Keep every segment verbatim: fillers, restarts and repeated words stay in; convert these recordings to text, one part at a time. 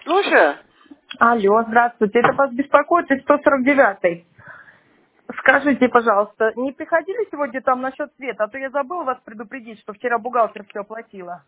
Слушаю. Алло, здравствуйте. Это вас беспокоит из сто сорок девятой. Скажите, пожалуйста, не приходили сегодня там насчет света? А то я забыла вас предупредить, что вчера бухгалтер все оплатила.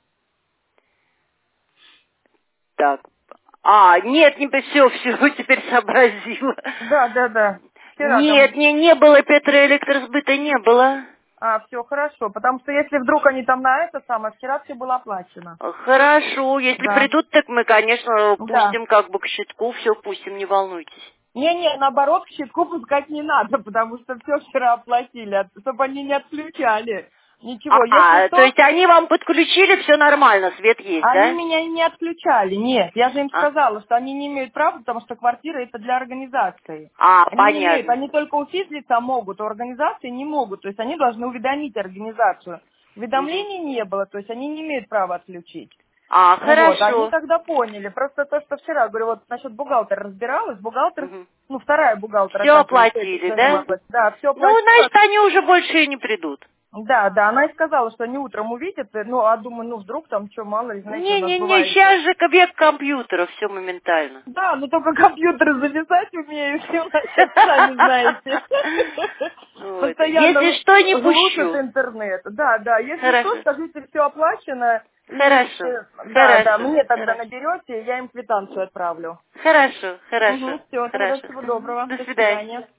Так. А, нет, не все, все, теперь сообразила. Да, да, да. Вчера Нет, там... не, не было Петроэлектросбыта, не было. А, все хорошо. Потому что если вдруг они там на это самое, вчера все было оплачено. Хорошо, если Да. придут, так мы, конечно, Да. пустим как бы к щитку, все пустим, не волнуйтесь. Не-не, наоборот, к щитку пускать не надо, потому что все вчера оплатили, чтобы они не отключали. Ничего, если А, то что, есть они вам подключили, все нормально, свет есть, они да? меня не отключали, нет. Я же им А, сказала, что они не имеют права, потому что квартира это для организации. а, Они не имеют, понятно. они только у физлица могут, у организации не могут. То есть они должны уведомить организацию. Мгм. Уведомлений не было, то есть они не имеют права отключить. А, Вот, они хорошо. тогда поняли. Просто то, что вчера, говорю, вот насчет бухгалтера разбиралась, бухгалтер, Мгм. ну, вторая бухгалтер, Все оказывается, это оплатили, все да? занималась. Да, все Ну, оплатила. значит, они уже больше и не придут. Да, да, она и сказала, что они утром увидят, ну, а думаю, ну, вдруг там что, мало ли, знаете, у нас Не-не-не, бывает. сейчас же век компьютеров, все моментально. Да, ну только компьютеры завязать умею, все насчет, сами знаете. Вот. Если Постоянно что, не глушит пущу. интернет. Да, да, если что, Хорошо. скажите, все оплачено. И, Хорошо. э, да, да, Хорошо. мне тогда Хорошо. наберете, я им квитанцию отправлю. Хорошо. Хорошо. Угу, все, тогда Хорошо. всего Мгм. доброго. До До свидания. свидания.